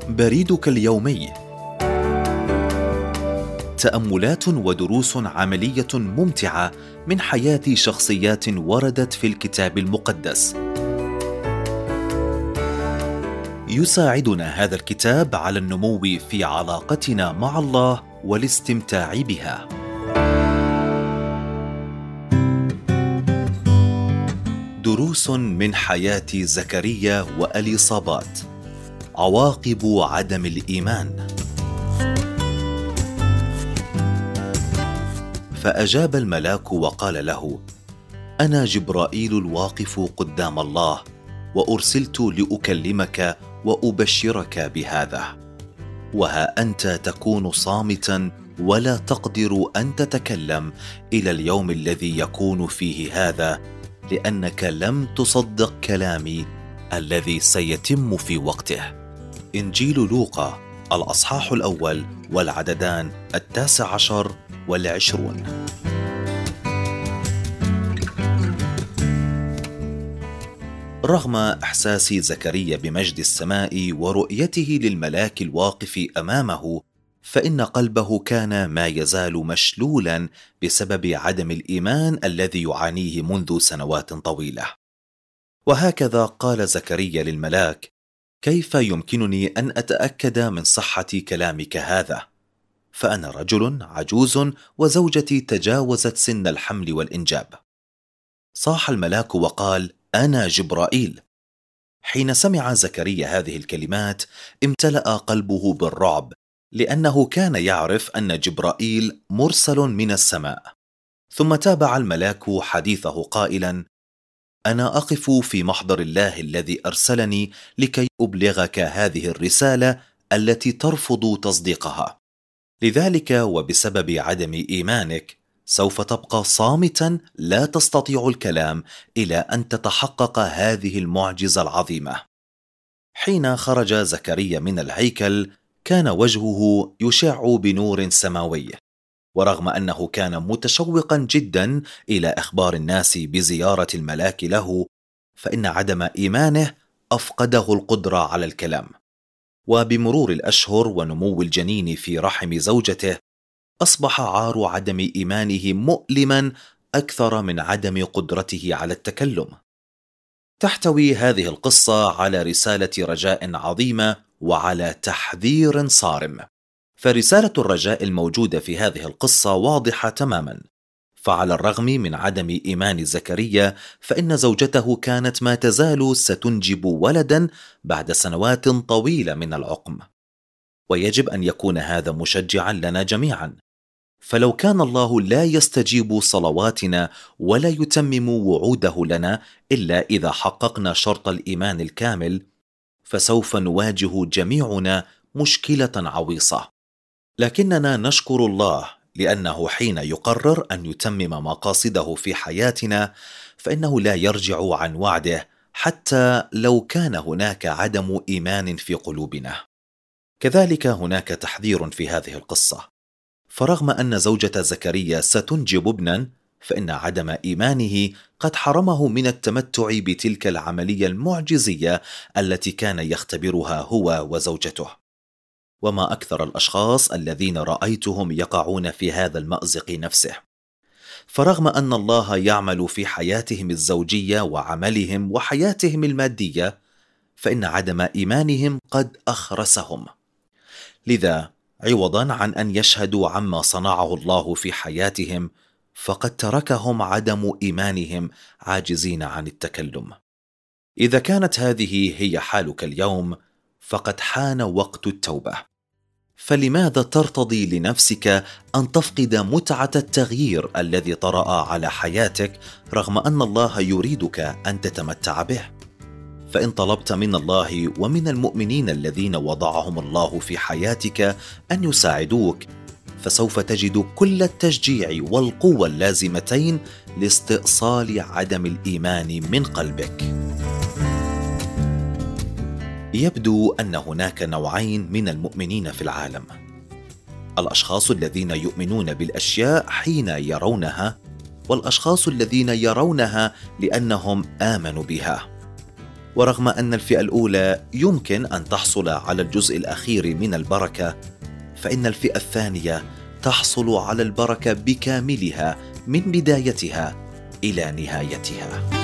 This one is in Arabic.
بريدك اليومي. تأملات ودروس عملية ممتعة من حياة شخصيات وردت في الكتاب المقدس. يساعدنا هذا الكتاب على النمو في علاقتنا مع الله والاستمتاع بها. دروس من حياة زكريا وأليصابات. عواقب عدم الإيمان. فأجاب الملاك وقال له: أنا جبرائيل الواقف قدام الله، وأرسلت لأكلمك وأبشرك بهذا. وها أنت تكون صامتا ولا تقدر أن تتكلم إلى اليوم الذي يكون فيه هذا، لأنك لم تصدق كلامي الذي سيتم في وقته. إنجيل لوقا الأصحاح 1 والعددان 19 و20. رغم إحساس زكريا بمجد السماء ورؤيته للملاك الواقف أمامه، فإن قلبه كان ما يزال مشلولا بسبب عدم الإيمان الذي يعانيه منذ سنوات طويلة. وهكذا قال زكريا للملاك: كيف يمكنني أن أتأكد من صحة كلامك هذا؟ فأنا رجل عجوز وزوجتي تجاوزت سن الحمل والإنجاب. صاح الملاك وقال: أنا جبرائيل. حين سمع زكريا هذه الكلمات امتلأ قلبه بالرعب، لأنه كان يعرف أن جبرائيل مرسل من السماء. ثم تابع الملاك حديثه قائلا: أنا أقف في محضر الله الذي أرسلني لكي أبلغك هذه الرسالة التي ترفض تصديقها. لذلك وبسبب عدم إيمانك سوف تبقى صامتا لا تستطيع الكلام إلى أن تتحقق هذه المعجزة العظيمة. حين خرج زكريا من الهيكل كان وجهه يشع بنور سماوي، ورغم أنه كان متشوقا جدا إلى إخبار الناس بزيارة الملاك له، فإن عدم إيمانه أفقده القدرة على الكلام. وبمرور الأشهر ونمو الجنين في رحم زوجته، أصبح عار عدم إيمانه مؤلما أكثر من عدم قدرته على التكلم. تحتوي هذه القصة على رسالة رجاء عظيمة وعلى تحذير صارم. فرسالة الرجاء الموجودة في هذه القصة واضحة تماما. فعلى الرغم من عدم إيمان زكريا، فإن زوجته كانت ما تزال ستنجب ولدا بعد سنوات طويلة من العقم. ويجب أن يكون هذا مشجعا لنا جميعا. فلو كان الله لا يستجيب صلواتنا ولا يتمم وعوده لنا إلا إذا حققنا شرط الإيمان الكامل، فسوف نواجه جميعنا مشكلة عويصة. لكننا نشكر الله لأنه حين يقرر أن يتمم مقاصده في حياتنا فإنه لا يرجع عن وعده حتى لو كان هناك عدم إيمان في قلوبنا. كذلك هناك تحذير في هذه القصة. فرغم أن زوجة زكريا ستنجب ابنا، فإن عدم إيمانه قد حرمه من التمتع بتلك العملية المعجزية التي كان يختبرها هو وزوجته. وما أكثر الأشخاص الذين رأيتهم يقعون في هذا المأزق نفسه. فرغم أن الله يعمل في حياتهم الزوجية وعملهم وحياتهم المادية، فإن عدم إيمانهم قد أخرسهم. لذا عوضا عن أن يشهدوا عما صنعه الله في حياتهم، فقد تركهم عدم إيمانهم عاجزين عن التكلم. إذا كانت هذه هي حالك اليوم، فقد حان وقت التوبة. فلماذا ترتضي لنفسك أن تفقد متعة التغيير الذي طرأ على حياتك رغم أن الله يريدك أن تتمتع به؟ فإن طلبت من الله ومن المؤمنين الذين وضعهم الله في حياتك أن يساعدوك، فسوف تجد كل التشجيع والقوة اللازمتين لاستئصال عدم الإيمان من قلبك. يبدو أن هناك نوعين من المؤمنين في العالم: الأشخاص الذين يؤمنون بالأشياء حين يرونها، والأشخاص الذين يرونها لأنهم آمنوا بها. ورغم أن الفئة الأولى يمكن أن تحصل على الجزء الأخير من البركة، فإن الفئة الثانية تحصل على البركة بكاملها من بدايتها إلى نهايتها.